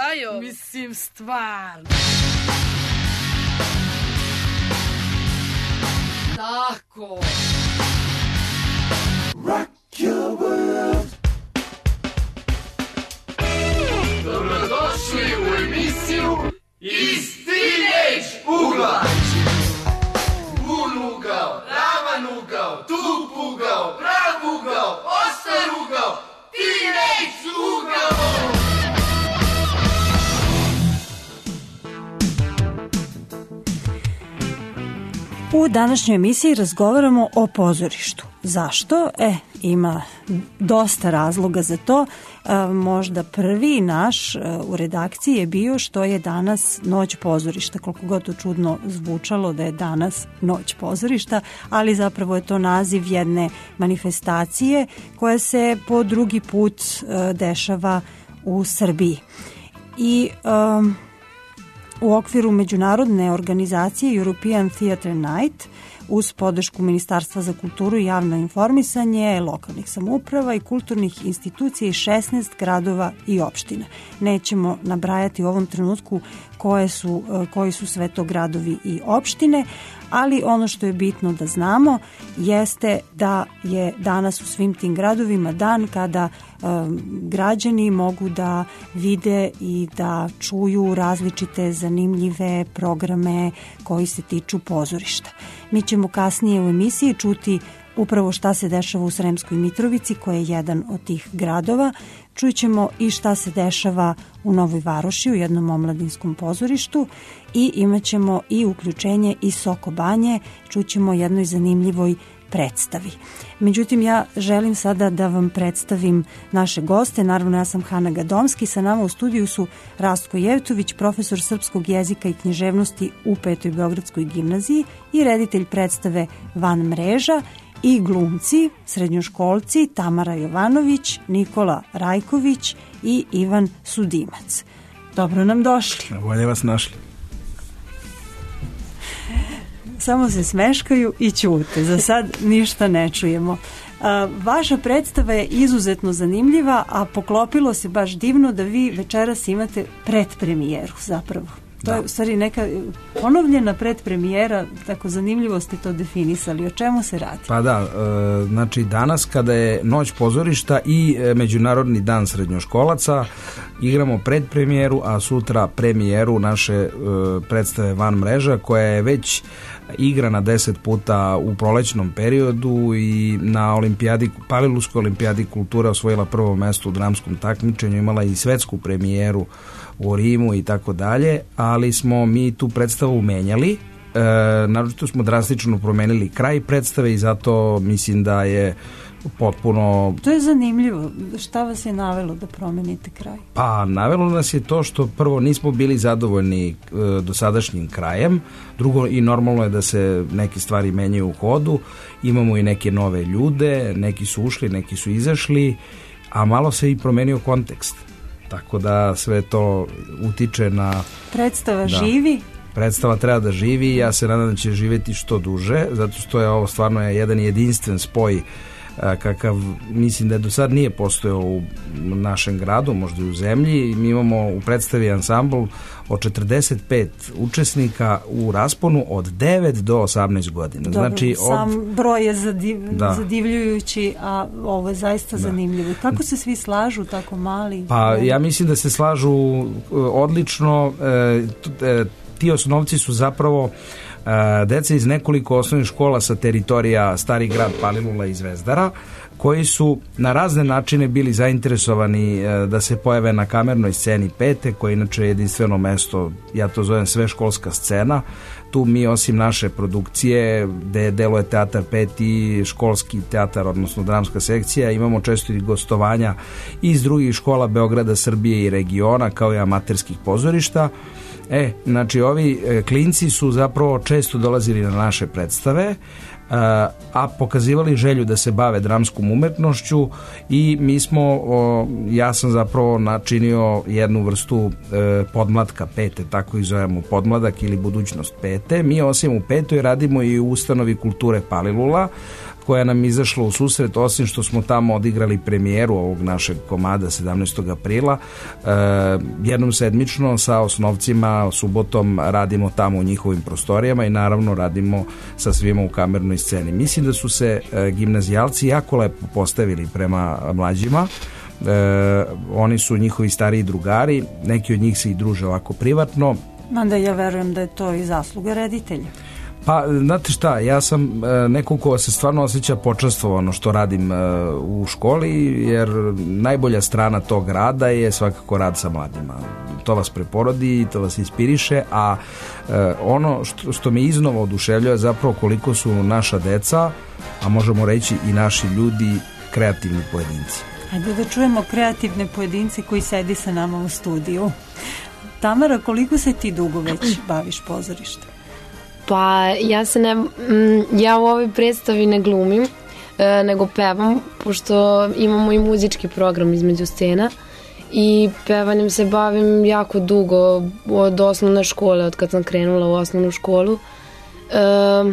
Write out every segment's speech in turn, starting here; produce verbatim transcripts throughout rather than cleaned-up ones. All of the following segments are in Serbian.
je ovo? Mislim, stvarno. Tako. Rock your world. Dobrodošli u emisiju Iz Teenage ugla. Bun ugao, ravan ugao, tup ugao, prav ugao, oštar ugao, Teenage ugao. U današnjoj emisiji razgovaramo o pozorištu. Zašto? E, ima dosta razloga za to. E, možda prvi naš e, u redakciji je bio što je danas Noć pozorišta. Koliko god to čudno zvučalo da je danas Noć pozorišta, ali zapravo je to naziv jedne manifestacije koja se po drugi put e, dešava u Srbiji. I e, u okviru međunarodne organizacije European Theatre Night uz podršku Ministarstva za kulturu i javno informisanje, lokalnih samouprava i kulturnih institucija iz šesnaest gradova i opština. Nećemo nabrajati u ovom trenutku koje su, koji su sve to gradovi i opštine, ali ono što je bitno da znamo jeste da je danas u svim tim gradovima dan kada um, građani mogu da vide i da čuju različite zanimljive programe koji se tiču pozorišta. Mi ćemo kasnije u emisiji čuti upravo šta se dešava u Sremskoj Mitrovici, koja je jedan od tih gradova. Čućemo i šta se dešava u Novoj Varoši, u jednom omladinskom pozorištu, i imat ćemo i uključenje iz Soko Banje, čućemo jednoj zanimljivoj predstavi. Međutim, ja želim sada da vam predstavim naše goste. Naravno, ja sam Hana Gadomski, sa nama u studiju su Rastko Jevtović, profesor srpskog jezika i književnosti u Petoj Beogradskoj gimnaziji i reditelj predstave Van mreža, i glumci, srednjoškolci Tamara Jovanović, Nikola Rajković i Ivan Sudimac. Dobro nam došli. Bolje vas našli. Samo se smeškaju i ćute. Za sad ništa ne čujemo. A, vaša predstava je izuzetno zanimljiva, a poklopilo se baš divno da vi večeras imate predpremijeru zapravo. To je u stvari neka ponovljena predpremijera, tako zanimljivo ste to definisali. O čemu se radi? Pa da, e, znači danas kada je Noć pozorišta i e, Međunarodni dan srednjoškolaca, igramo predpremijeru, a sutra premijeru naše e, predstave Van mreža, koja je već igrana deset puta u prolećnom periodu i na olimpijadi, Palilulskoj olimpijadi kulture osvojila prvo mesto u dramskom takmičenju, imala i svetsku premijeru u Rimu i tako dalje, ali smo mi tu predstavu menjali, e, naročito smo drastično promenili kraj predstave i zato mislim da je potpuno... To je zanimljivo. Šta vas je navelo da promenite kraj? Pa, navelo nas je to što prvo nismo bili zadovoljni e, dosadašnjim krajem, drugo i normalno je da se neke stvari menjaju u hodu, imamo i neke nove ljude, neki su ušli, neki su izašli, a malo se i promenio kontekst. Tako da sve to utiče na... Predstava da, živi? Predstava treba da živi i ja se nadam da će živjeti što duže, zato što je ovo stvarno jedan jedinstven spoj kakav mislim da do sad nije postojao u našem gradu, možda i u zemlji. Mi imamo u predstavi ansambl od četrdeset pet učesnika u rasponu od devet do osamnaest godina. Dobro, znači, od... sam broj je zadiv... da. zadivljujući, a ovo je zaista da. zanimljivo. Kako se svi slažu, tako mali? Pa ja mislim da se slažu odlično. E, ti osnovci su zapravo deca iz nekoliko osnovnih škola sa teritorija Stari grad, Palilula i Zvezdara, koji su na razne načine bili zainteresovani da se pojave na kamernoj sceni Pete, koja je inače jedinstveno mesto, ja to zovem sve školska scena. Tu mi osim naše produkcije, gde deluje teatar Pet i školski teatar, odnosno dramska sekcija, imamo često i gostovanja iz drugih škola Beograda, Srbije i regiona, kao i amaterskih pozorišta. E, znači ovi e, klinci su zapravo često dolazili na naše predstave, a, a pokazivali želju da se bave dramskom umetnošću i mi smo, o, ja sam zapravo načinio jednu vrstu e, podmlatka Pete, tako ih zovemo, podmladak ili budućnost Pete. pete. Mi osim u petoj radimo i u ustanovi kulture Palilula, koja nam izašla u susret, osim što smo tamo odigrali premijeru ovog našeg komada sedamnaestog aprila. E, jednom sedmično sa osnovcima, subotom radimo tamo u njihovim prostorijama i naravno radimo sa svima u kamernoj sceni. Mislim da su se e, gimnazijalci jako lepo postavili prema mlađima. E, oni su njihovi stariji drugari, neki od njih se i druže ovako privatno. Mada ja verujem da je to i zasluga reditelja. Pa, znate šta, ja sam e, neko ko se stvarno osjeća počastvovano što radim e, u školi, jer najbolja strana tog rada je svakako rad sa mladima. To vas preporodi, to vas inspiriše, a e, ono što, što me iznova oduševljava je zapravo koliko su naša deca, a možemo reći i naši ljudi, kreativni pojedinci. Hajde da čujemo kreativne pojedince koji sedi sa nama u studiju. Tamara, koliko se ti dugo već baviš pozorištem? Pa ja se ne, ja u ovoj predstavi ne glumim, e, nego pevam, pošto imamo i muzički program između scena i pevanjem se bavim jako dugo, od osnovne škole, od kad sam krenula u osnovnu školu. E,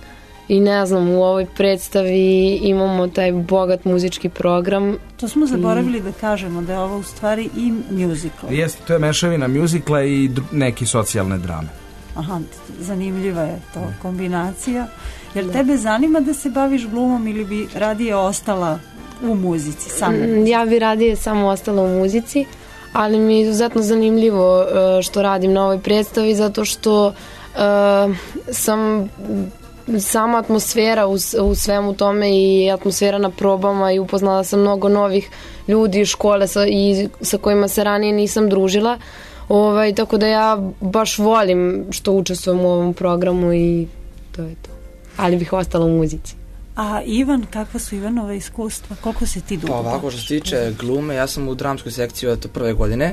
I ne znam, u ovoj predstavi imamo taj bogat muzički program. To smo zaboravili i... da kažemo da je ovo u stvari i musical. Jeste, to je mešavina muzikla i neki socijalne drame. Aha, zanimljiva je to kombinacija. Jer da. Tebe zanima da se baviš glumom ili bi radije ostala u muzici? Samo? Ja bi radije samo ostala u muzici, ali mi je izuzetno zanimljivo što radim na ovoj predstavi, zato što uh, sam sama atmosfera u, u svemu tome i atmosfera na probama i upoznala sam mnogo novih ljudi iz škole sa, i sa kojima se ranije nisam družila. Ovaj, tako da ja baš volim što učestvujem u ovom programu i to je to. Ali bih ostala u muzici. A Ivan, kakva su Ivanova iskustva? Koliko se ti dugo? Pa ovako, što se tiče glume, ja sam u dramskoj sekciji od prve godine.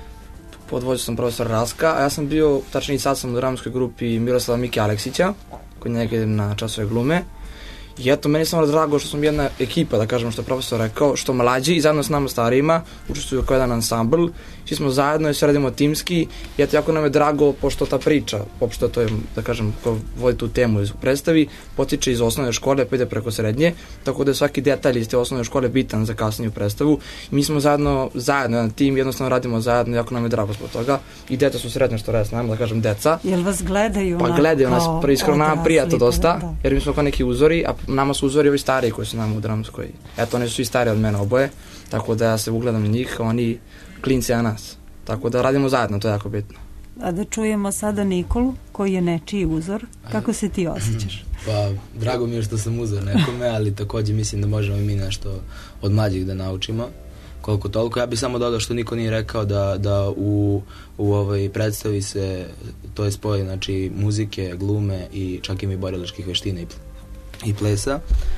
Pod vođstvom profesora Raska, a ja sam bio, tačnije sad sam u dramskoj grupi Miroslava Mike Aleksića, kod njega idem na časove glume. I eto, meni je samo drago što sam jedna ekipa, da kažem što je profesor rekao, što mlađi i zajedno s nama starijima učestvuju kao jedan ansambl. Svi smo zajedno i sve radimo timski i eto, jako nam je drago, pošto ta priča, uopšte to je, da kažem, ko vodi tu temu iz predstavi, potiče iz osnovne škole pa ide preko srednje, tako da je svaki detalj iz te osnovne škole bitan za kasniju predstavu. I mi smo zajedno, zajedno jedan tim, jednostavno radimo zajedno, jako nam je drago zbog toga. I deca su sretne što rade s nama, da kažem, deca. Jel vas gledaju? Pa gledaju nas, iskreno nama prija to dosta, da. Jer mi smo kao neki uzori, a nama su uzori ovi stariji koji su nama u dramskoj. Eto, oni su svi stariji od mene oboje, tako da ja se ugledam na njih, oni klinci na nas. Tako da radimo zajedno, to je jako bitno. A da čujemo sada Nikolu, koji je nečiji uzor. Kako se ti osjećaš? Pa, drago mi je što sam uzor nekome, ali takođe mislim da možemo i mi nešto od mlađih da naučimo. Koliko toliko. Ja bih samo dodao što niko nije rekao da, da u, u ovoj predstavi se, to je spoj, znači, muzike, glume i čak i borilačkih veština i, i plesa.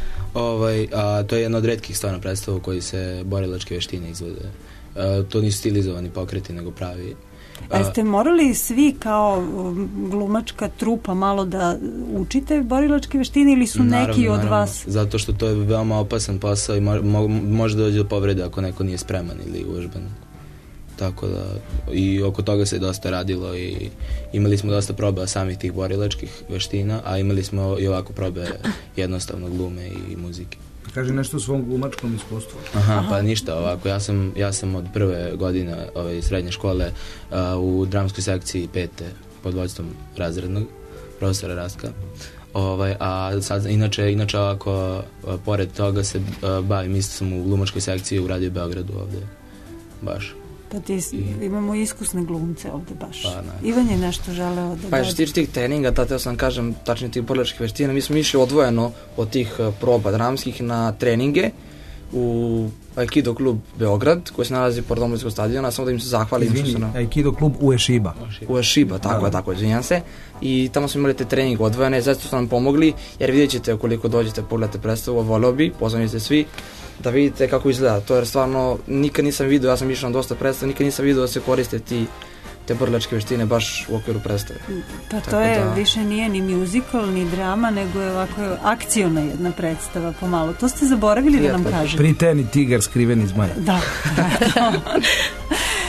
Ovaj, a to je jedna od retkih stvarno predstava u kojoj se borilačke veštine izvode. A, to nisu stilizovani pokreti, nego pravi. A jeste morali svi kao glumačka trupa malo da učite borilačke veštine ili su naravno, neki od naravno. vas? Zato što to je veoma opasan posao i mo, mo, može doći do povrede ako neko nije spreman ili uvežban. Tako da, i oko toga se dosta radilo i imali smo dosta proba samih tih borilačkih veština, a imali smo i ovako probe jednostavno glume i muzike. Kaži nešto o svom glumačkom iskustvu. Aha, Aha. Pa ništa ovako, ja sam, ja sam od prve godine ove srednje škole uh, u dramskoj sekciji pete pod vođstvom razrednog profesora Raska. Ovaj, a sad, inače, inače ovako, uh, pored toga se uh, bavim, isto sam u glumačkoj sekciji u Radio Beogradu ovde, baš. Pa ti I... imamo iskusne glumce ovde baš. Pa, Ivan je nešto želeo da... Pa što tiče tih treninga, da teo sam kažem, tačnije tih borilačkih veština, mi smo išli odvojeno od tih proba dramskih na treninge u Aikido klub Beograd, koji se nalazi pored Domovinskog stadiona, samo da im se zahvalim. Izvini, na... Aikido klub Ueshiba. Ueshiba, tako je, tako je, izvinjam se. I tamo smo imali te treninge odvojene, zaista su nam pomogli, jer vidjet ćete ukoliko dođete, pogledate predstavu, voleo bi, pozvani ste svi, da vidite kako izgleda. To je stvarno, nikad nisam vidio, ja sam išao na dosta predstava, nikad nisam vidio da se koriste ti te borilačke veštine baš u okviru predstave. Pa to je, da... više nije ni musical, ni drama, nego je ovako akciona jedna predstava pomalo. To ste zaboravili Prijatno. da nam kažete. Priteni tigar skriven iz maja. Da, da.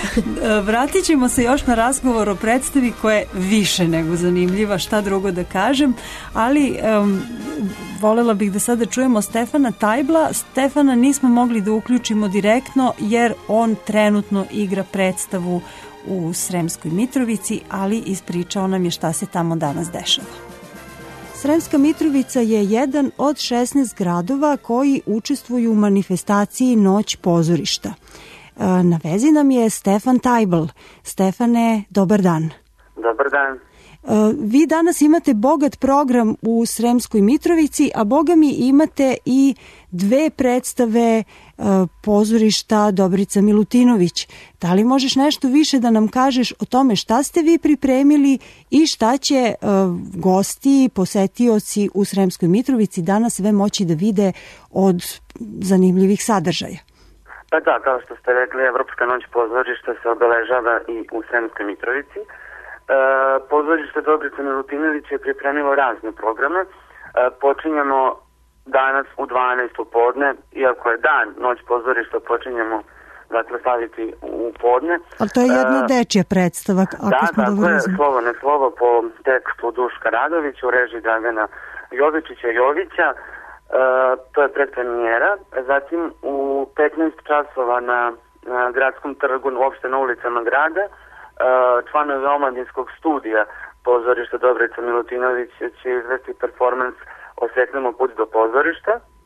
Vratit ćemo se još na razgovor o predstavi koja je više nego zanimljiva, šta drugo da kažem, ali um, volela bih da sada čujemo Stefana Tajbla. Stefana nismo mogli da uključimo direktno jer on trenutno igra predstavu u Sremskoj Mitrovici, ali ispričao nam je šta se tamo danas dešava. Sremska Mitrovica je jedan od šesnaest gradova koji učestvuju u manifestaciji Noć pozorišta. Na vezi nam je Stefan Tajbl. Stefane, dobar dan. Dobar dan. Vi danas imate bogat program u Sremskoj Mitrovici, a boga mi imate i dve predstave pozorišta Dobrica Milutinović. Da li možeš nešto više da nam kažeš o tome šta ste vi pripremili i šta će gosti, posetioci u Sremskoj Mitrovici danas sve moći da vide od zanimljivih sadržaja? Pa da, kao što ste rekli, Evropska noć pozorišta se obeležava i u Sremskoj Mitrovici. E, pozorište Dobrica Milutinović je pripremilo razne programe. E, počinjemo danas u dvanaest u podne, iako je dan Noć pozorišta, počinjemo dakle staviti u podne. Ali to je jedna e, dečija predstava, ako da, smo dobro razumeli. Da, razumeli. slovo ne slovo po tekstu Duška Radovića u režiji Dragana Jovičića Jovića. Uh, to je predpremijera. Zatim u petnaest časova na, na gradskom trgu, uopšte na ulicama grada, uh, članovi omladinskog studija pozorišta Dobrica Milutinović će izvesti performans Osvetljamo put do pozorišta. Uh,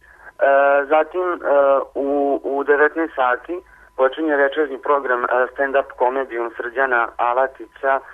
zatim uh, u, u devetnaest sati počinje večernji program uh, stand-up komedijom Srđana Alatića. Uh,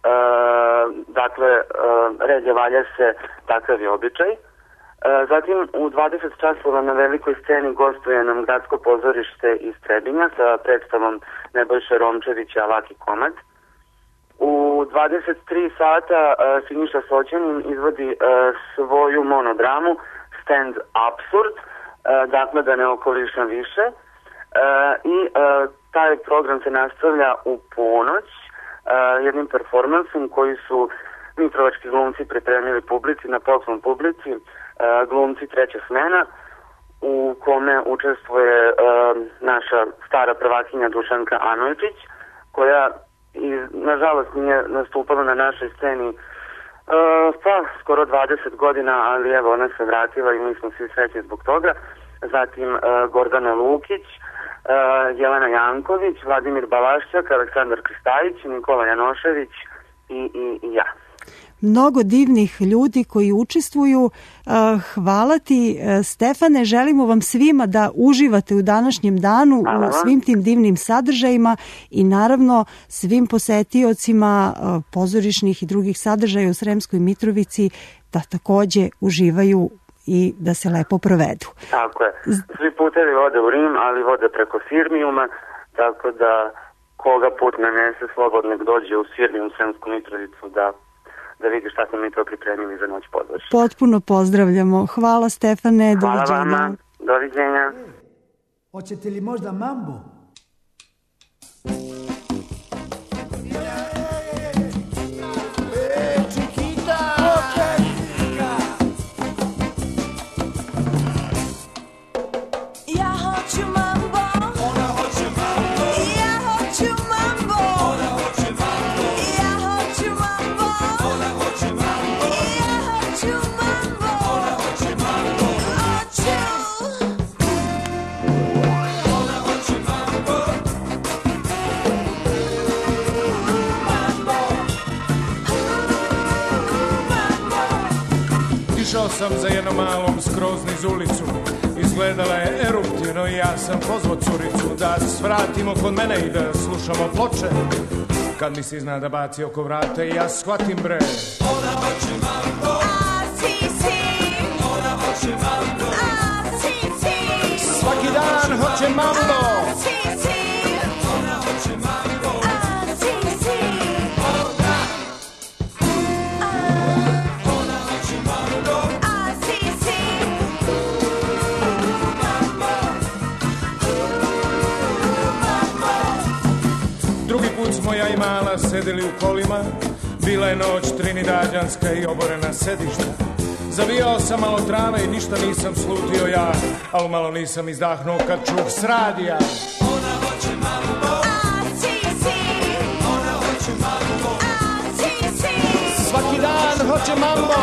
dakle, uh, red je valja se, takav je običaj. Zatim u dvadeset časova na velikoj sceni gostuje nam gradsko pozorište iz Trebinja sa predstavom Nebojše Romčevića Laki komad. U dvadeset tri sata uh, Siniša Soćanin izvodi uh, svoju monodramu Stand Absurd, uh, dakle da ne okolišam više. Uh, I uh, taj program se nastavlja u ponoć uh, jednim performansom koji su mitrovački glumci pripremili publici, na poklon publici, uh, glumci Treća smena, u kome učestvuje uh, naša stara prvakinja Dušanka Anojčić, koja i, nažalost nije nastupala na našoj sceni uh, pa skoro dvadeset godina, ali evo ona se vratila i mi smo svi srećni zbog toga. Zatim uh, Gordana Lukić, uh, Jelena Janković, Vladimir Balašćak, Aleksandar Kristajić, Nikola Janošević i, i, i ja. Mnogo divnih ljudi koji učestvuju. Hvala ti, Stefane. Želimo vam svima da uživate u današnjem danu u svim tim divnim sadržajima i naravno svim posetiocima pozorišnih i drugih sadržaja u Sremskoj Mitrovici da takođe uživaju i da se lepo provedu. Tako je. Svi putevi vode u Rim, ali vode preko Sirmijuma, tako da koga put nanese slobodno nek dođe u Sirmijum, Sremsku Mitrovicu da da vidi šta smo mi to pripremili za Noć pozorišta. Potpuno pozdravljamo. Hvala, Stefane, Hvala doviđenja. Vama, doviđenja. Hoćete li možda mambo? Išao sam za jednom malom skroz niz ulicu, izgledala je eruptivno i ja sam pozvao curicu da svratimo kod mene i da slušamo ploče. Kad mi se iznada baci oko vrata i ja shvatim bre. Ona hoće mambo, a si si. Ona hoće mambo, a si si. Svaki dan hoće mambo, a si si. Ona hoće mambo, a si si. Smo ja i mala sedeli u kolima, bila je noć trinidađanska i oborena sedišta. Zavijao sam malo trave i ništa nisam slutio ja, ali malo nisam izdahnuo kad čuh s radija. Ona hoće mambo, a hoće mambo.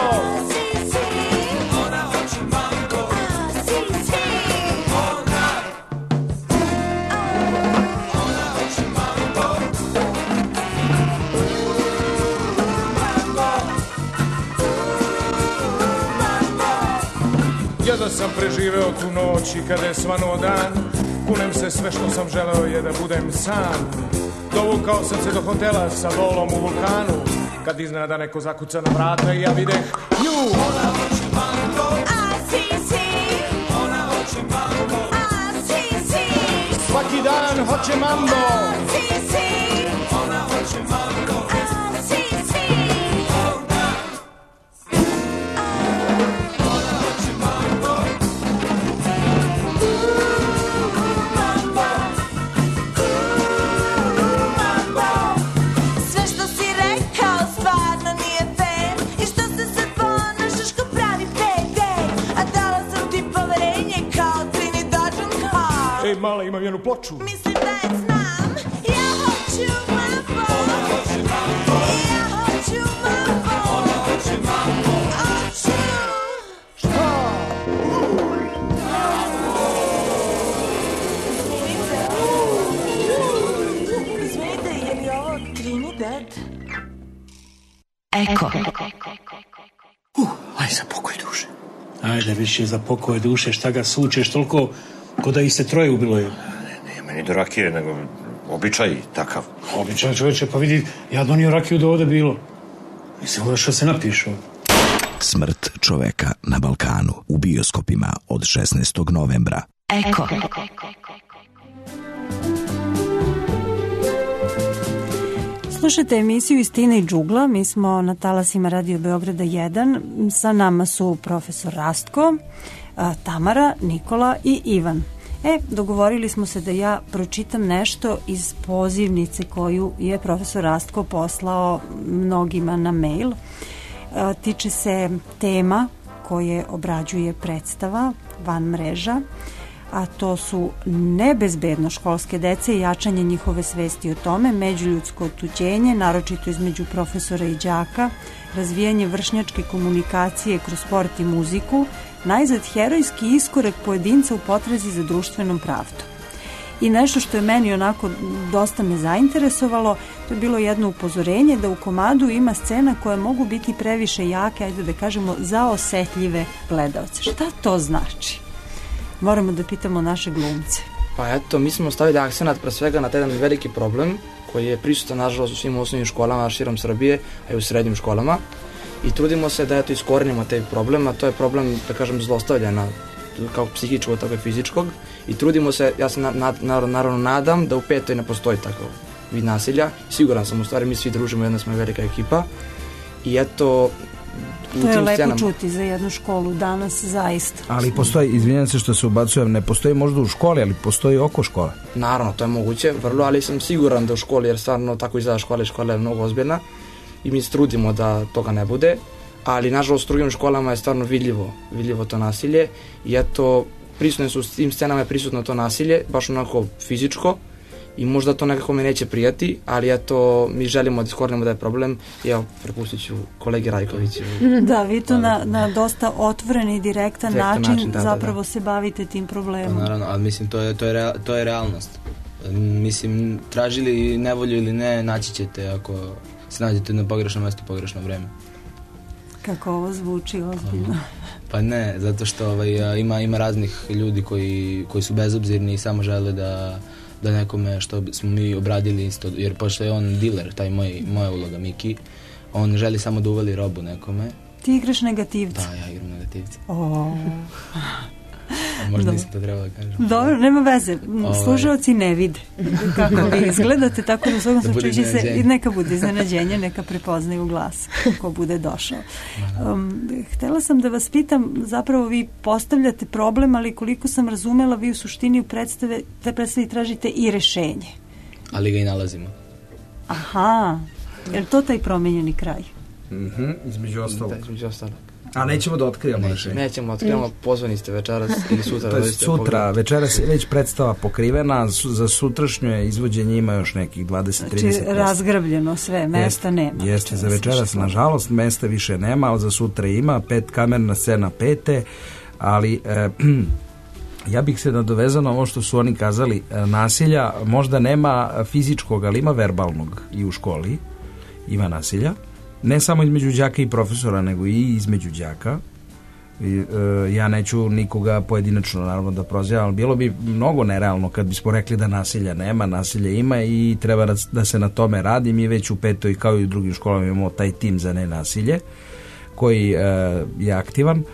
Jedva sam preživeo tu noć i kada je svanuo dan, kunem se sve što sam želeo je da budem sam. Dovukao sam se do hotela sa volom u vulkanu, kad iznenada neko zakuca na vrata i ja videh nju. Ona hoće mambo, a si si. Ona hoće mambo, a si si. Svaki dan hoće mambo, a si si. Ona hoće mambo, a si si. Mala, imam jednu ploču. Mislim da je znam. Ja hoću mambo. Ona hoće mambo. Ja hoću mambo. Ona hoće mambo. Hoću. Šta? Izvinite, je li ovo Trinidad? Eko. Uh, aj za pokoj duše. Ajde, više za pokoj duše, šta ga sučeš toliko ko da ih se troje ubilo je. Ne, nije meni do rakije, nego običaj takav. Običaj, čoveče, pa vidi, ja donio rakiju do ovde bilo. Mislim, ovo što se napišu. Smrt čoveka na Balkanu u bioskopima od šesnaestog novembra. Eko. Slušajte emisiju Istina i džugla. Mi smo na talasima Radio Beograda jedan. Sa nama su profesor Rastko, Tamara, Nikola i Ivan. E, dogovorili smo se da ja pročitam nešto iz pozivnice koju je profesor Rastko poslao mnogima na mail. E, tiče se tema koje obrađuje predstava van mreža, a to su nebezbedno školske dece i jačanje njihove svesti o tome, međuljudsko otuđenje, naročito između profesora i đaka, razvijanje vršnjačke komunikacije kroz sport i muziku, najzad herojski iskorak pojedinca u potrazi za društvenom pravdom. I nešto što je meni onako dosta me zainteresovalo, to je bilo jedno upozorenje da u komadu ima scena koje mogu biti previše jake, ajde da kažemo, za osetljive gledalce. Šta to znači? Moramo da pitamo naše glumce. Pa eto, mi smo stavili akcenat pre svega na jedan veliki problem koji je prisutan nažalost u svim osnovnim školama širom Srbije, a i u srednjim školama. I trudimo se da eto iskorenimo taj problem, a to je problem, da kažem, zlostavljanja kao psihičkog, tako i fizičkog. I trudimo se, ja se na, na, naravno nadam da u petoj ne postoji takav vid nasilja. Siguran sam, u stvari mi svi družimo, jedna smo velika ekipa. I eto, to je lepo scenama čuti za jednu školu danas, zaista. Ali postoji, izvinjam se što se ubacujem, ne postoji možda u školi, ali postoji oko škole. Naravno, to je moguće, vrlo, ali sam siguran da u školi, jer stvarno tako izgleda škola i škola je mnogo ozbiljna i mi se trudimo da toga ne bude, ali nažalost u drugim školama je stvarno vidljivo, vidljivo to nasilje i eto, prisutne su s tim scenama je prisutno to nasilje, baš onako fizičko i možda to nekako me neće prijati, ali eto, mi želimo da iskorenimo da je problem i evo, prepustit ću kolegi Rajkoviću. Da, vi to na, na dosta otvoren i direktan, direktan način, način da, zapravo da, da. se bavite tim problemom. Pa naravno, ali mislim, to je, to je, rea, to je realnost. Mislim, tražili nevolju ili ne, naći ćete ako se nađete na pogrešnom mjestu, pogrešno vreme. Kako ovo zvuči ozbiljno. Pa ne, zato što ovaj, ima, ima raznih ljudi koji, koji su bezobzirni i samo žele da da nekome što smo mi obradili isto, jer pošto je on diler, taj moj, moja uloga Miki, on želi samo da uvali robu nekome. Ti igraš negativca? Da, ja igram negativca. Oh. A možda nisam to trebala da kažem. Dobro, nema veze. Slušalci ne vide kako vi izgledate, tako da u svakom slučaju će se, neka bude iznenađenje, neka prepoznaju glas ko bude došao. Um, htela sam da vas pitam, zapravo vi postavljate problem, ali koliko sam razumela, vi u suštini u predstave, te predstavi tražite i rešenje. Ali ga i nalazimo. Aha, je li to taj promenjeni kraj? Mhm, između ostalog. Da, između ostalog. A nećemo da otkrivamo rešenje. Nećemo da otkrivamo, pozvani ste večeras ili sutra. To je sutra, večeras je već predstava pokrivena, za sutrašnje izvođenje ima još nekih dvadeset do trideset. Znači, razgrabljeno sve, mesta jest, nema. Jeste, za večeras, nažalost, mesta više nema, ali za sutra ima, pet kamerna scena pete, ali e, ja bih se nadovezao na ovo što su oni kazali, e, nasilja možda nema fizičkog, ali ima verbalnog i u školi, ima nasilja. Ne samo između đaka i profesora, nego i između đaka. I, e, ja neću nikoga pojedinačno naravno da prozivam, ali bilo bi mnogo nerealno kad bismo rekli da nasilja nema, nasilja ima i treba da, da se na tome radi. Mi već u petoj kao i u drugim školama imamo taj tim za nenasilje koji e, je aktivan. E,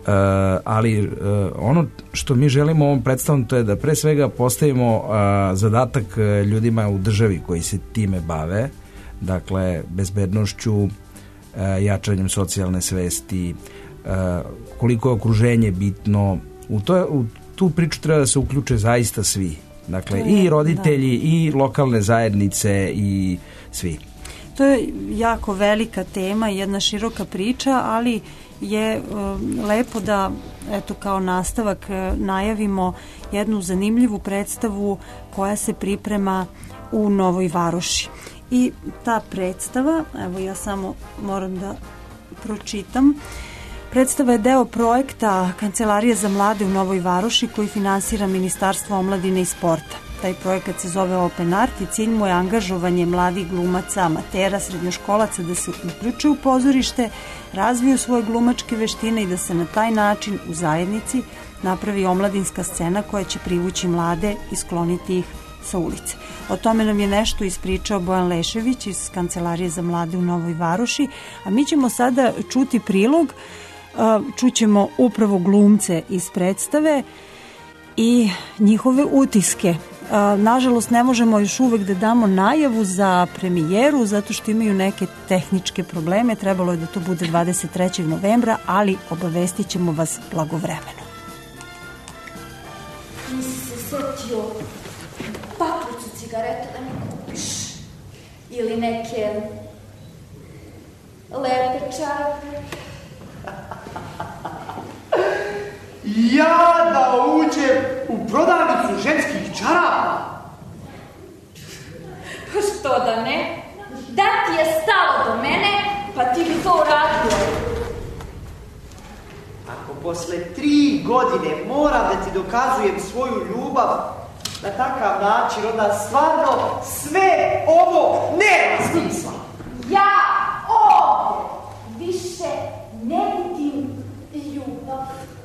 ali e, ono što mi želimo ovom predstavom to je da pre svega postavimo e, zadatak ljudima u državi koji se time bave, dakle bezbednošću, e, jačanjem socijalne svesti, e, koliko je okruženje bitno. U, to, u tu priču treba da se uključe zaista svi. Dakle, je, i roditelji, da. I lokalne zajednice i svi. To je jako velika tema i jedna široka priča, ali je e, lepo da, eto, kao nastavak e, najavimo jednu zanimljivu predstavu koja se priprema u Novoj Varoši. I ta predstava, evo ja samo moram da pročitam, predstava je deo projekta Kancelarije za mlade u Novoj Varoši koji finansira Ministarstvo omladine i sporta. Taj projekat se zove Open Art i cilj mu je angažovanje mladih glumaca, amatera, srednjoškolaca da se uključe u pozorište, razviju svoje glumačke veštine i da se na taj način u zajednici napravi omladinska scena koja će privući mlade i skloniti ih sa ulice. O tome nam je nešto ispričao Bojan Lešević iz Kancelarije za mlade u Novoj Varoši, a mi ćemo sada čuti prilog, čućemo upravo glumce iz predstave i njihove utiske. Nažalost, ne možemo još uvek da damo najavu za premijeru zato što imaju neke tehničke probleme, trebalo je da to bude dvadeset trećeg novembra, ali obavestit ćemo vas blagovremeno. Nisi se setio paklicu cigareta da mi kupiš ili neke lepe čarape. Ja da uđem u prodavnicu ženskih čarapa? Što da ne? Da ti je stalo do mene, pa ti bi to uradio. Ako posle tri godine moram da ti dokazujem svoju ljubav na takav način, onda stvarno sve ovo nema smisla. Ja ovdje više ne vidim ljubav.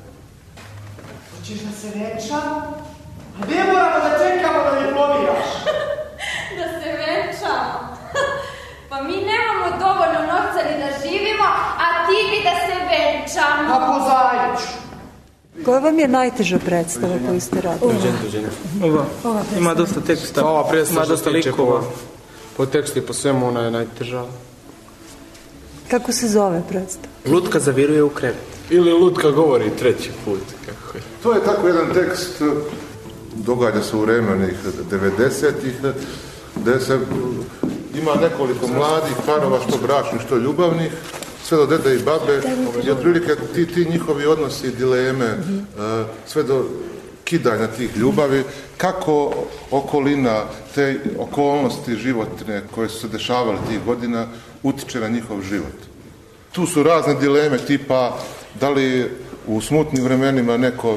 Hoćeš da se venčamo? A ne moramo da čekamo da diplomiraš. Da se venčamo? Pa mi nemamo dovoljno novca ni da živimo, a ti bi da se venčamo. Pa pozajmiću. Koja vam je najteža predstava koju ste radili? Tuđenje, tuđenje. Ova, Ova ima dosta teksta. Ova predstava što se tiče po, po tekstu i po svemu, ona je najteža. Kako se zove predstava? Lutka zaviruje u krevet. Ili Lutka govori treći put. Kako je. To je tako jedan tekst, događa se u vreme onih devedesetih, gde se ima nekoliko mladih parova, što bračnih, što ljubavnih, sve do dede i babe, i otprilike ti, ti njihovi odnosi, dileme, uh, sve do kidanja tih ljubavi, kako okolina, te okolnosti životne koje su se dešavale tih godina utiče na njihov život. Tu su razne dileme tipa da li u smutnim vremenima neko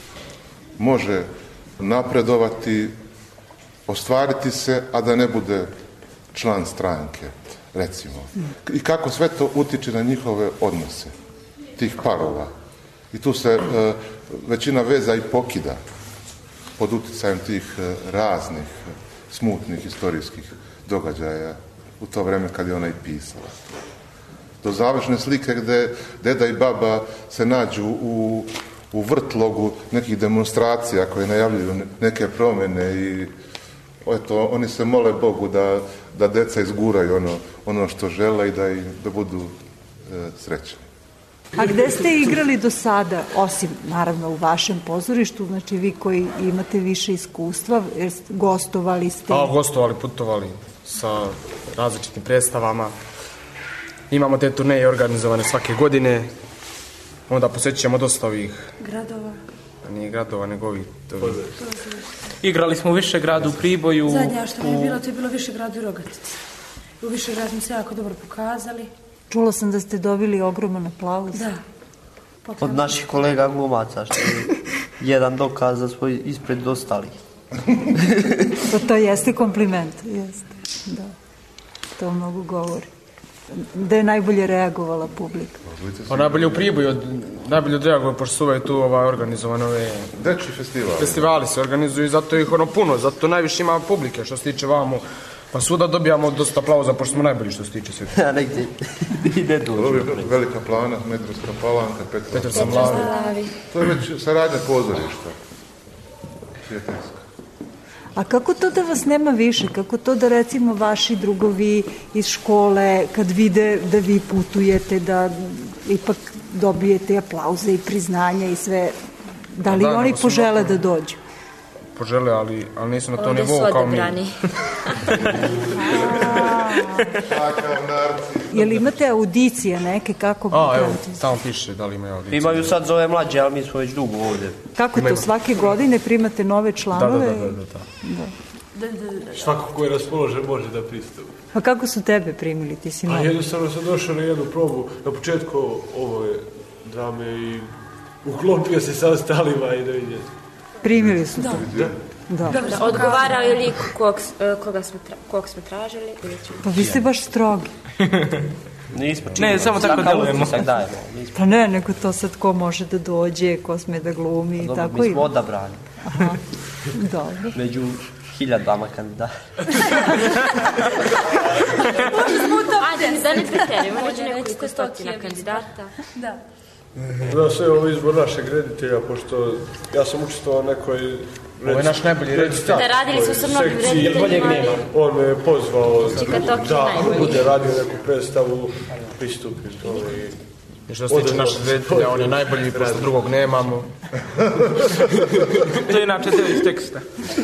može napredovati, ostvariti se, a da ne bude član stranke, recimo. I kako sve to utiče na njihove odnose, tih parova. I tu se e, većina veza i pokida pod uticajem tih e, raznih smutnih istorijskih događaja u to vreme kad je ona i pisala. Do završne slike gde deda i baba se nađu u, u vrtlogu nekih demonstracija koje najavljuju neke promjene i eto, oni se mole Bogu da, da deca izguraju ono, ono što žele i da, im, da budu e, srećni. A gde ste igrali do sada, osim naravno u vašem pozorištu, znači vi koji imate više iskustva, gostovali ste? Pa, gostovali, putovali sa različitim predstavama. Imamo te turneje organizovane svake godine onda posjetit ćemo dosta ovih... Gradova. Nije gradova, nego ovih... Igrali smo u Višegradu, u Priboju. Zadnja što mi je bilo, to je bilo Višegradu i Rogatici. U Višegradu smo se jako dobro pokazali. Čula sam da ste dobili ogroman aplauz. Da. Od naših kolega glumaca, što je jedan dokaz za svoj ispred ostalih. Pa to jeste kompliment, jeste, da. To mnogo govori. Da je najbolje reagovala publika. Pa najbolje u Priboju, najbolje odreagovaju, pošto su uvek tu ovaj, organizovane ove... Dečji festivali. Festivali se organizuju i zato ih ono puno, zato najviše ima publike što se tiče vamo. Pa svuda dobijamo dosta aplauza, pošto smo najbolji što se tiče sveta. Ja, negdje ide duže. Velika Plana, Medrovska Palanka, Petra, Petar Samlavi. To je već saradnja pozorišta. Prijateljska. A kako to da vas nema više? Kako to da recimo vaši drugovi iz škole, kad vide da vi putujete, da ipak dobijete aplauze i priznanja i sve, da li da, oni požele da dođu? Požele, ali, ali nisu na tom nivou kao mi. Jel imate audicije neke, kako bi... A, evo, tamo piše da li imaju audicije. Imaju sad za ove mlađe, ali mi smo već dugo ovdje. Kako to, svake godine primate nove članove? Da, da, da. da, da. Da, da, da. Svako ko je raspoložen može da pristavi. A kako su tebe primili, ti si A mali? jednostavno sam došao na jednu probu, na početku ove drame i uklopio se sa ostalima i da vidje. Primili su da. te? Da. Da. Odgovarao je lik kog, koga smo, tra, kog smo tražili. Pa vi ste baš strogi. Nismo Ne, samo tako delujemo. Pa ne, nego to sad ko može da dođe, ko sme da glumi i tako. Mi smo odabrani. Aha, dobro. Među hiljadama kandidata. Ajde, da ne kriterijemo, među nekoliko stotina kandidata. Da. Da, sve ovo izbor našeg reditelja, pošto ja sam učestvovao nekoj... Ovo je naš najbolji reditelj. Da, radili su sa mnogim rediteljima. On me je pozvao da bude radio neku predstavu, pristupim to i... I što se tiče našeg reditelja, on je najbolji, pošto drugog nemamo. To je inače deo iz teksta.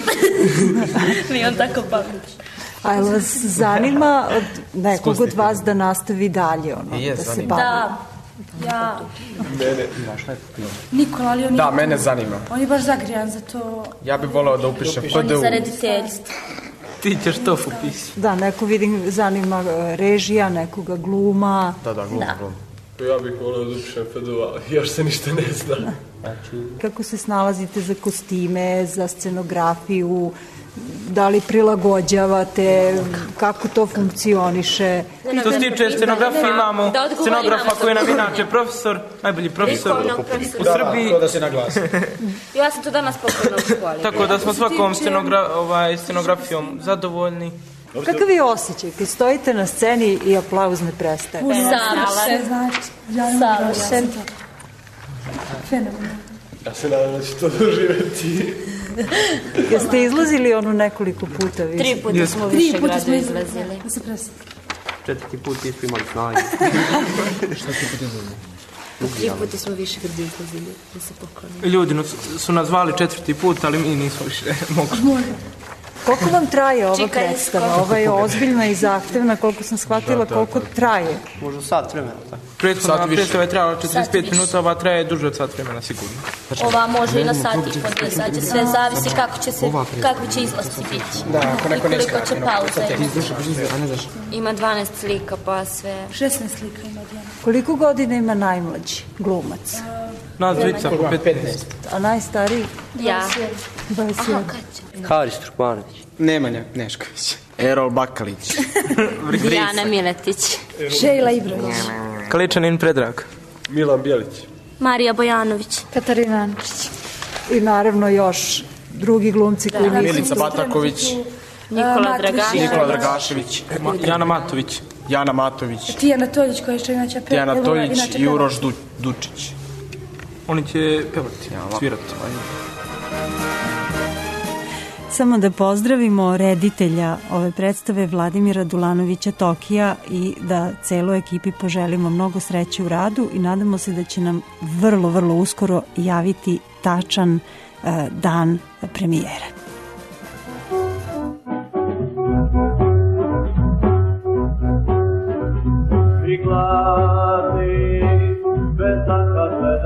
Mi on tako pamet. A je vas zanima od nekog od vas da nastavi dalje, ono, je, da se zanima. bavi? Da, ja... Mene... Nikola, ali on je... Da, mene zanima. On je baš zagrijan za to... Ja bih voleo da upišem P D U. On je za rediteljstvo. Ti ćeš to upisati. Da, neko vidim zanima režija, nekoga gluma. Da, da, gluma, gluma. Ja bih voleo da upišem P D U, ali još se ništa ne zna. Kako se snalazite za kostime, za scenografiju, da li prilagođavate, kako to funkcioniše? Što se tiče scenografije, imamo scenografa koji je nam inače profesor, najbolji profesor u Srbiji. Da, da se naglasi. Ja sam to danas poklona u školi. Tako da smo svakom scenogra, ovaj, scenografijom zadovoljni. Kakav je osjećaj kad stojite na sceni i aplauz ne prestaje? Savršen. Savršen. Fenomenalno. Ja se nadam da će to doživeti. Jeste izlazili ono nekoliko puta? Vi? Tri puta smo više grada izlazili. Da se presli. Četvrti put nismo imali snage. Šta ti put izlazili? Tri puta smo više grada izlazili da se poklonimo. Ljudi su nas zvali četvrti put, ali mi nismo više mogli. Koliko vam traje ova predstava? Ova je ozbiljna i zahtevna, koliko sam shvatila, koliko traje? Možda sat vremena, tako. Prethodna predstava je trajala četrdeset pet minuta, ova traje duže od sat vremena, sigurno. Ova može i na sat i po dve sati, sve zavisi kako će se, kako će izlasti biti. Da, ako neko i koliko će pauza. Ima. Ima dvanaest slika, pa sve. šesnaest slika ima odjena. Koliko godina ima najmlađi glumac? Nas dvica po petnaest. A najstariji? Ja. dvadeset Aha, jedan. kad će? Haris Turkmanović. Nemanja Nešković. Erol Bakalić. Dijana Miletić. Šejla Ibrović. Kaličanin Predrag. Milan Bjelić. Marija Bojanović. Katarina Ančić. I naravno još drugi glumci koji nisu... Milica Bataković. Nikola Dragašević. Nikola Dragašević. Jana Matović. Jana Matović. Tijana Toljić koja je što inače... Tijana Toljić i Uroš Dučić. Oni će pevati, svirati. Samo da pozdravimo reditelja ove predstave Vladimira Dulanovića Tokija i da celoj ekipi poželimo mnogo sreće u radu i nadamo se da će nam vrlo, vrlo uskoro javiti tačan uh, dan premijere. I gladni, bez zakazne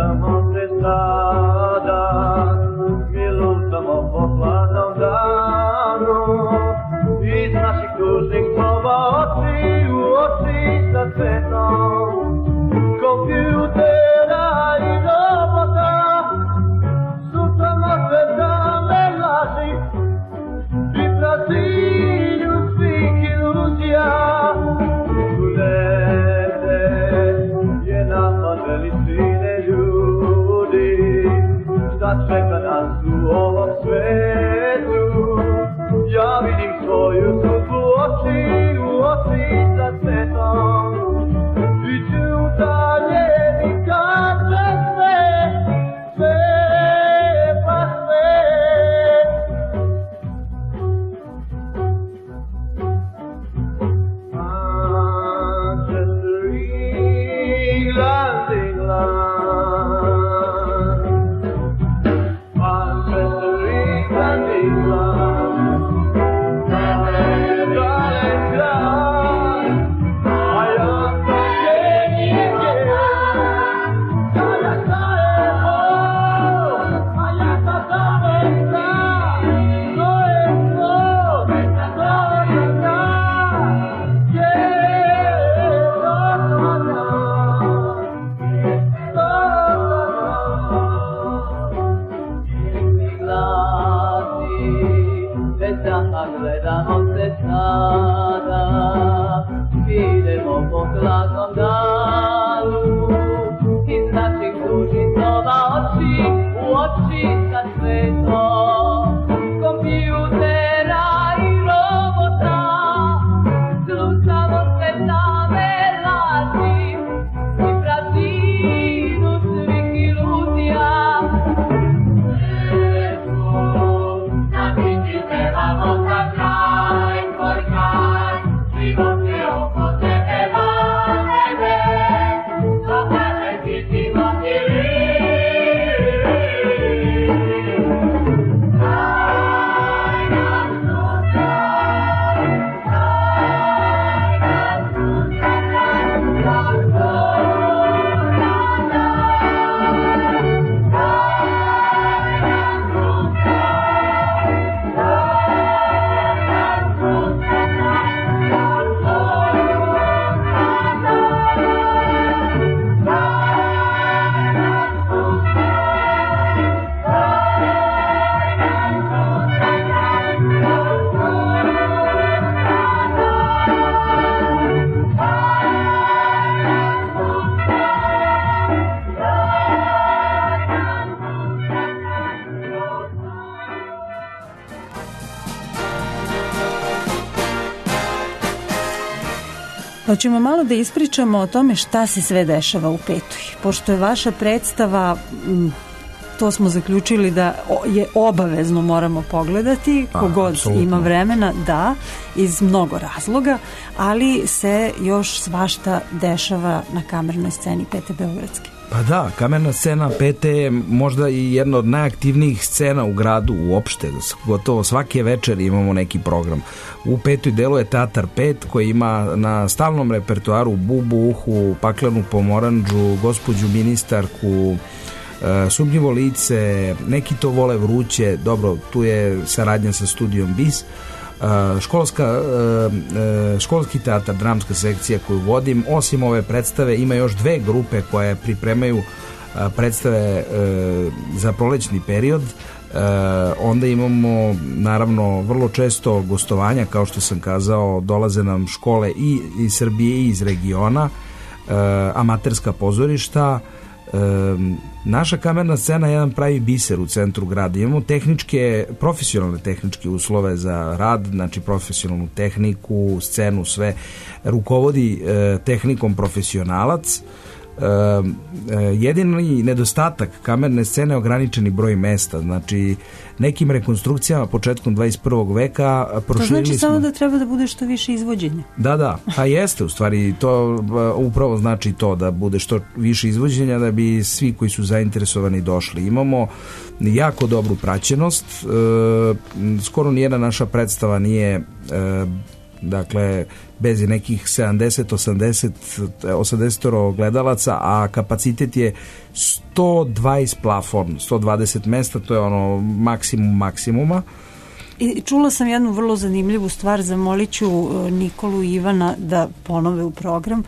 Hoćemo malo da ispričamo o tome šta se sve dešava u Petoj. Pošto je vaša predstava, to smo zaključili da je obavezno moramo pogledati, kogod ima vremena, da, iz mnogo razloga, ali se još svašta dešava na kamernoj sceni Pete Beogradske. Pa da, kamerna scena Pete je možda i jedna od najaktivnijih scena u gradu uopšte. Gotovo svake večeri imamo neki program. U Petoj delu je Teatar pet koji ima na stalnom repertoaru Bubu Uhu, Paklenu Pomoranđu, Gospođu ministarku, Sumnjivo lice, Neki to vole vruće, dobro, tu je saradnja sa studijom Bis. Školska, školski teatar, dramska sekcija koju vodim, osim ove predstave ima još dve grupe koje pripremaju predstave za prolećni period. Onda imamo naravno vrlo često gostovanja, kao što sam kazao, dolaze nam škole i iz Srbije i iz regiona, amaterska pozorišta. Naša kamerna scena je jedan pravi biser u centru grada. Imamo tehničke, profesionalne tehničke uslove za rad, znači profesionalnu tehniku, scenu, sve. Rukovodi e, tehnikom profesionalac. E, jedini nedostatak kamerne scene je ograničeni broj mesta, znači nekim rekonstrukcijama početkom dvadeset prvog veka proširili smo. To znači samo da treba da bude što više izvođenja. Da, da, a jeste u stvari, to upravo znači to da bude što više izvođenja da bi svi koji su zainteresovani došli. Imamo jako dobru praćenost, e, skoro nijedna naša predstava nije e, dakle bez nekih sedamdeset osamdeset osamdeset gledalaca, a kapacitet je sto dvadeset plafon, sto dvadeset mesta, to je ono maksimum maksimuma. I čula sam jednu vrlo zanimljivu stvar, zamolit ću Nikolu i Ivana da ponove u program.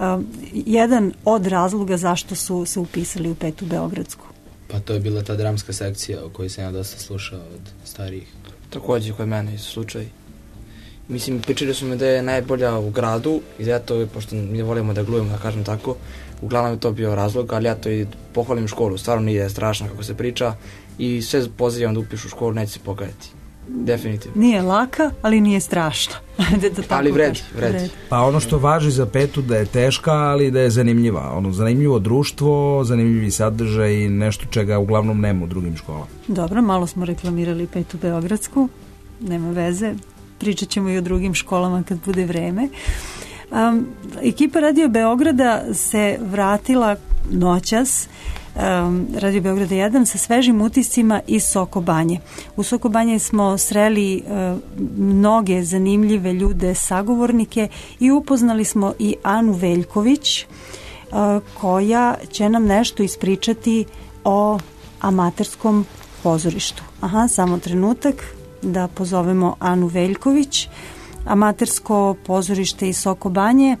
Jedan od razloga zašto su se upisali u Petu Beogradsku. Pa to je bila ta dramska sekcija o kojoj sam ja dosta slušao od starijih. Takođe kod mene je slučaj. Mislim, pričali su me da je najbolja u gradu i da to, pošto mi volimo da glumimo, da kažem tako, uglavnom je to bio razlog, ali ja to i pohvalim školu, stvarno nije strašno kako se priča i sve pozivam da upišu školu, neće se pokajati. Definitivno. Nije laka, ali nije strašna. da ali vredi, vredi. Pa ono što važi za Petu da je teška, ali da je zanimljiva. Ono, zanimljivo društvo, zanimljivi sadržaj i nešto čega uglavnom nema u drugim školama. Dobro, malo smo reklamirali Petu Beogradsku, nema veze. Pričat ćemo i o drugim školama kad bude vreme. Um, ekipa Radio Beograda se vratila noćas, um, Radio Beograda jedan, sa svežim utiscima iz Soko Banje. U Soko Banje smo sreli uh, mnoge zanimljive ljude, sagovornike i upoznali smo i Anu Veljković, uh, koja će nam nešto ispričati o amaterskom pozorištu. Aha, samo trenutak da pozovemo Anu Veljković. Amatersko pozorište iz Soko Banje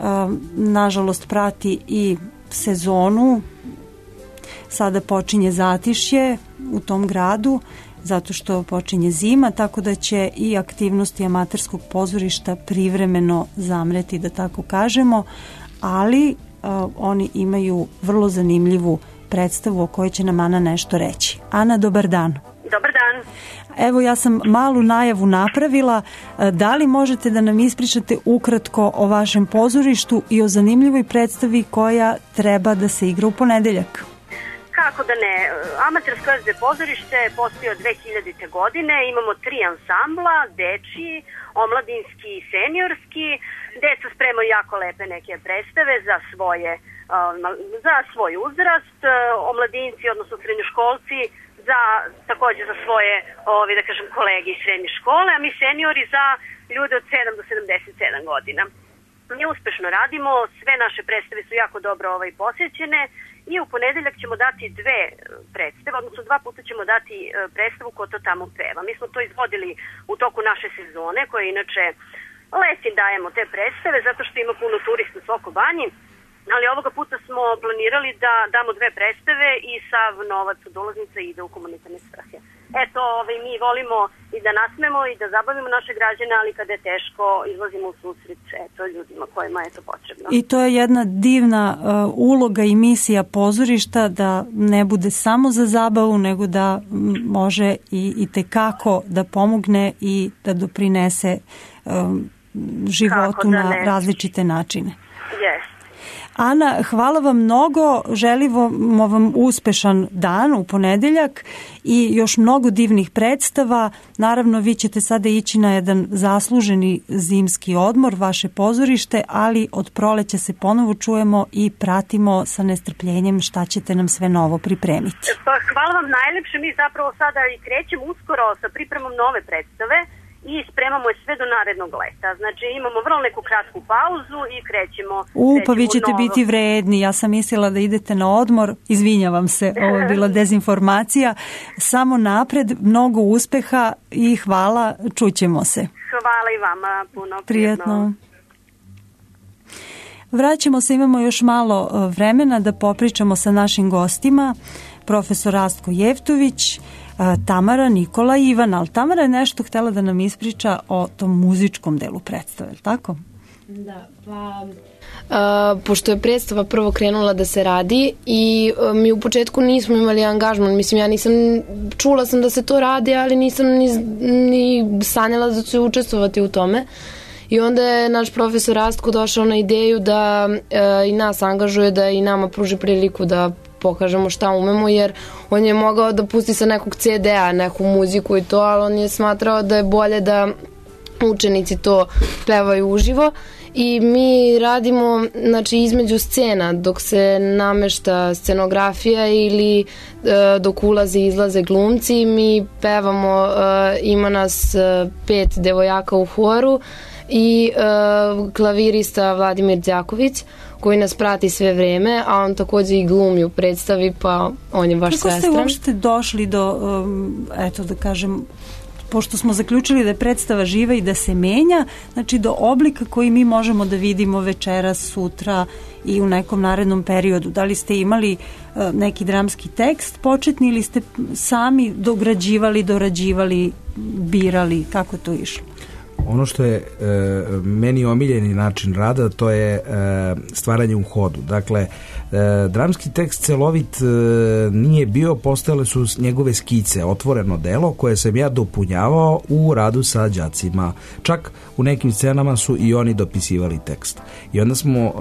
nažalost prati i sezonu. Sada počinje zatišje u tom gradu zato što počinje zima, tako da će i aktivnosti amaterskog pozorišta privremeno zamreti, da tako kažemo, ali oni imaju vrlo zanimljivu predstavu o kojoj će nam Ana nešto reći. Ana, dobar dan. Dobar dan. Evo, ja sam malu najavu napravila. Da li možete da nam ispričate ukratko o vašem pozorištu i o zanimljivoj predstavi koja treba da se igra u ponedeljak? Kako da ne. Amatersko es de pozorište postoji od dve hiljadite. godine. Imamo tri ansambla, dečiji, omladinski i seniorski. Deca spremaju jako lepe neke predstave za svoje za svoj uzrast. Omladinci, odnosno srednjoškolci, za, takođe za svoje, ovi, da kažem, kolege iz srednje škole, a mi seniori za ljude od sedam do sedamdeset sedam godina. Mi uspešno radimo, sve naše predstave su jako dobro ovaj, posjećene i u ponedeljak ćemo dati dve predstave, odnosno dva puta ćemo dati predstavu Ko to tamo peva. Mi smo to izvodili u toku naše sezone, koje inače leti dajemo te predstave, zato što ima puno turista u Soko Banji. Ali ovoga puta smo planirali da damo dve predstave i sav novac od ulaznica ide u humanitarne svrhe. Eto, ovaj, mi volimo i da nasmemo i da zabavimo naše građane, ali kada je teško izlazimo u susret eto, ljudima kojima je to potrebno. I to je jedna divna uh, uloga i misija pozorišta, da ne bude samo za zabavu, nego da m, može i, i tekako da pomogne i da doprinese um, životu da na ne. različite načine. Yes. Ana, hvala vam mnogo, želimo vam uspešan dan u ponedeljak i još mnogo divnih predstava. Naravno, vi ćete sada ići na jedan zasluženi zimski odmor, vaše pozorište, ali od proleća se ponovo čujemo i pratimo sa nestrpljenjem šta ćete nam sve novo pripremiti. Pa, hvala vam najlepše, mi zapravo sada i krećemo uskoro sa pripremom nove predstave i spremamo je sve do narednog leta. Znači imamo vrlo neku kratku pauzu i krećemo. U, pa vi krećemo ćete novo. biti vredni. Ja sam mislila da idete na odmor. Izvinjavam se, ovo je bila dezinformacija. Samo napred, mnogo uspeha i hvala. Čućemo se. Hvala i vama puno. Prijetno. Vraćamo se, imamo još malo vremena da popričamo sa našim gostima. Profesor Rastko Jevtović, Tamara, Nikola i Ivana. Ali Tamara je nešto htjela da nam ispriča o tom muzičkom delu predstave, tako? Da, pa... Uh, pošto je predstava prvo krenula da se radi i uh, mi u početku nismo imali angažman, mislim ja nisam, čula sam da se to radi, ali nisam ni, ni sanjala da ću učestvovati u tome. I onda je naš profesor Rastko došao na ideju da uh, i nas angažuje, da i nama pruži priliku da pokažemo šta umemo, jer on je mogao da pusti sa nekog ce de a neku muziku i to, ali on je smatrao da je bolje da učenici to pevaju uživo i mi radimo, znači, između scena dok se namešta scenografija ili e, dok ulaze i izlaze glumci, mi pevamo, e, ima nas e, pet devojaka u horu i e, klavirista Vladimir Đaković koji nas prati sve vreme, a on također i glumi u predstavi, pa on je baš svestran. Kako ste uopšte došli do, um, eto da kažem, pošto smo zaključili da je predstava živa i da se menja, znači do oblika koji mi možemo da vidimo večeras, sutra i u nekom narednom periodu. Da li ste imali uh, neki dramski tekst početni ili ste sami dograđivali, dorađivali, birali, kako to išlo? Ono što je e, meni omiljeni način rada, to je e, stvaranje u hodu. Dakle, e, dramski tekst celovit e, nije bio, postojale su njegove skice, otvoreno delo koje sam ja dopunjavao u radu sa đacima. Čak u nekim scenama su i oni dopisivali tekst. I onda smo e,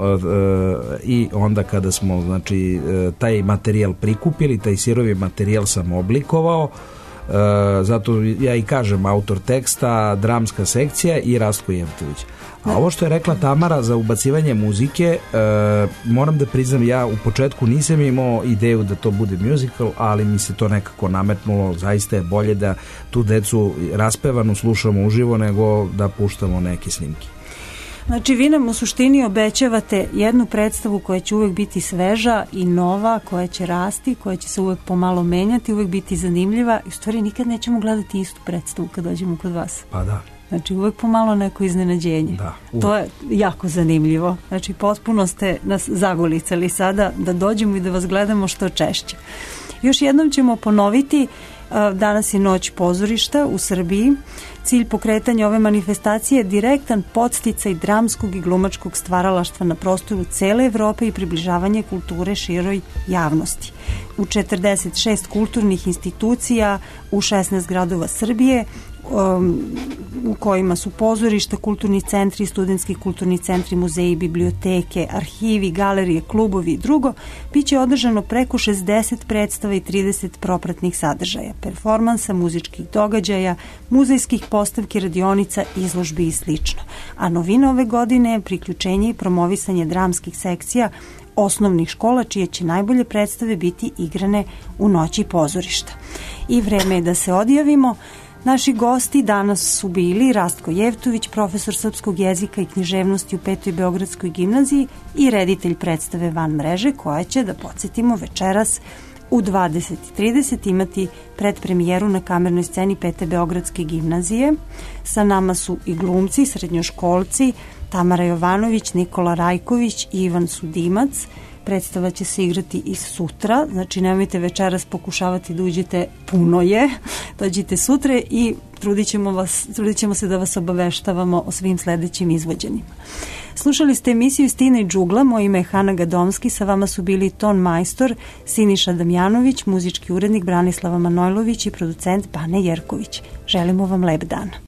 e, i onda kada smo, znači, e, taj materijal prikupili, taj sirovi materijal sam oblikovao. Uh, zato ja i kažem autor teksta, dramska sekcija i Rastko Jevtović. A ovo što je rekla Tamara za ubacivanje muzike, uh, moram da priznam, ja u početku nisam imao ideju da to bude musical, ali mi se to nekako nametnulo. Zaista je bolje da tu decu raspevanu slušamo uživo nego da puštamo neke snimke. Znači, vi nam u suštini obećavate jednu predstavu koja će uvek biti sveža i nova, koja će rasti, koja će se uvek pomalo menjati, uvek biti zanimljiva i u stvari nikad nećemo gledati istu predstavu kad dođemo kod vas. Pa da. Znači, uvek pomalo neko iznenađenje. Da, to je jako zanimljivo. Znači, potpuno ste nas zagolicali sada da dođemo i da vas gledamo što češće. Još jednom ćemo ponoviti, danas je noć pozorišta u Srbiji. Cilj pokretanja ove manifestacije je direktan podsticaj dramskog i glumačkog stvaralaštva na prostoru cele Evrope i približavanje kulture široj javnosti. U četrdeset šest kulturnih institucija u šesnaest gradova Srbije, um, u kojima su pozorišta, kulturni centri, studentski kulturni centri, muzeji, biblioteke, arhivi, galerije, klubovi i drugo, bit će održano preko šezdeset predstava i trideset propratnih sadržaja, performansa, muzičkih događaja, muzejskih postavki, radionica, izložbi i slično. A novina ove godine je priključenje i promovisanje dramskih sekcija osnovnih škola, čije će najbolje predstave biti igrane u noći pozorišta. I vreme je da se odjavimo. Naši gosti danas su bili Rastko Jevtović, profesor srpskog jezika i književnosti u Petoj Beogradskoj gimnaziji i reditelj predstave Van mreže, koja će, da podsjetimo, večeras u dvadeset i trideset imati predpremijeru na kamernoj sceni Pete Beogradske gimnazije. Sa nama su i glumci, srednjoškolci, Tamara Jovanović, Nikola Rajković i Ivan Sudimac. Predstava će se igrati i sutra, znači nemojte večeras pokušavati da uđete, puno je, dođite sutra i trudit ćemo, vas, trudit ćemo se da vas obaveštavamo o svim sledećim izvođenjima. Slušali ste emisiju Stina i džugla, moje ime je Hana Gadomski, sa vama su bili ton majstor Siniša Damjanović, muzički urednik Branislava Manojlović i producent Bane Jerković. Želimo vam lep dan.